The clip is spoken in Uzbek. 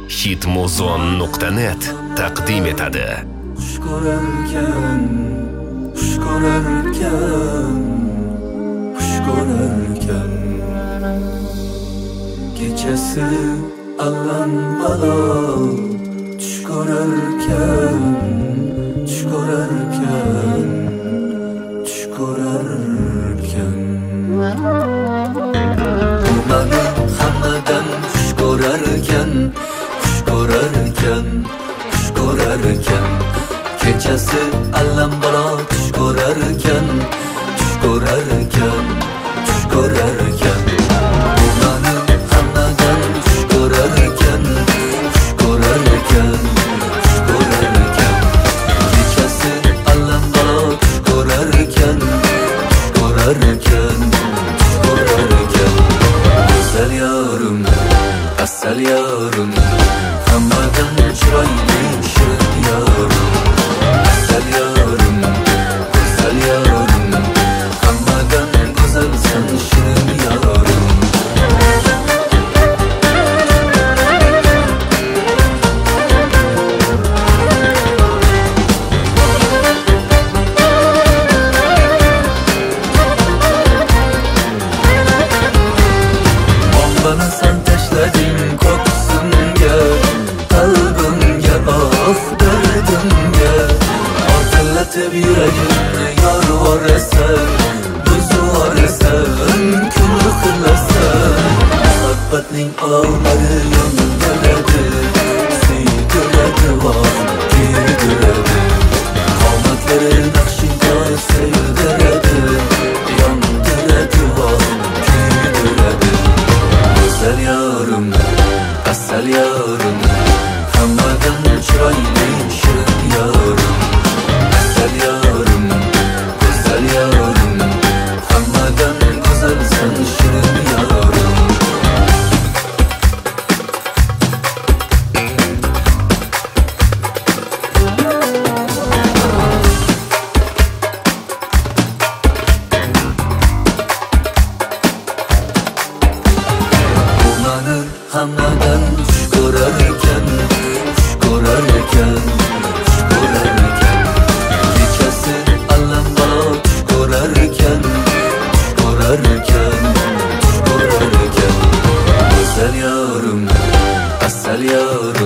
Hitmuzon.net taqdim etadi. Xush ko'rarkan, xush ko'rarkan, xush ko'rarkan. Kechasi allan balo, tush ko'rarkan, tush ko'rarkan, tush ko'rarkan. Mani hammadan xush ko'rarkan, xush ko'rarkan, xush ko'rarkan. Kechasi allambalo tush ko'rarkan, tush ko'rarkan, tush ko'rarkan. Mani hammadan xush ko'rarkan, xush ko'rarkan, xush ko'rarkan. Kechasi allambalo tush ko'rarkan, tush ko'rarkan, tush ko'rarkan. Asal yorim, asal yorim, hammadan chiroyli shirin yorim. Asal yorim, asal yorim, hammadan go'zalsan shirin yorim. Bombani san tashlading ko'ksimga, qalbimga, of dardimga. Ortilatib yuragimni yor vorasan, buzib vorasan, kun xilasan. Muhabbatning olovlari yondiradi, suydiradi, voh kuydiradi. Qomatlari naqshiga sevdiradi, yondiradi, voh kuydiradi. Asal yorim, asal yorim, hammadan chiroyli shirin yorim. Asal yorim, asal yorim, hammadan go'zalsan shirin yorim. Mani hammadan xush ko'rarkan, xush ko'rarkan, xush ko'rarkan. Kechasi allambalo tush ko'rarkan, tush ko'rarkan, tush ko'rarkan. Asal yorim, asal yorim,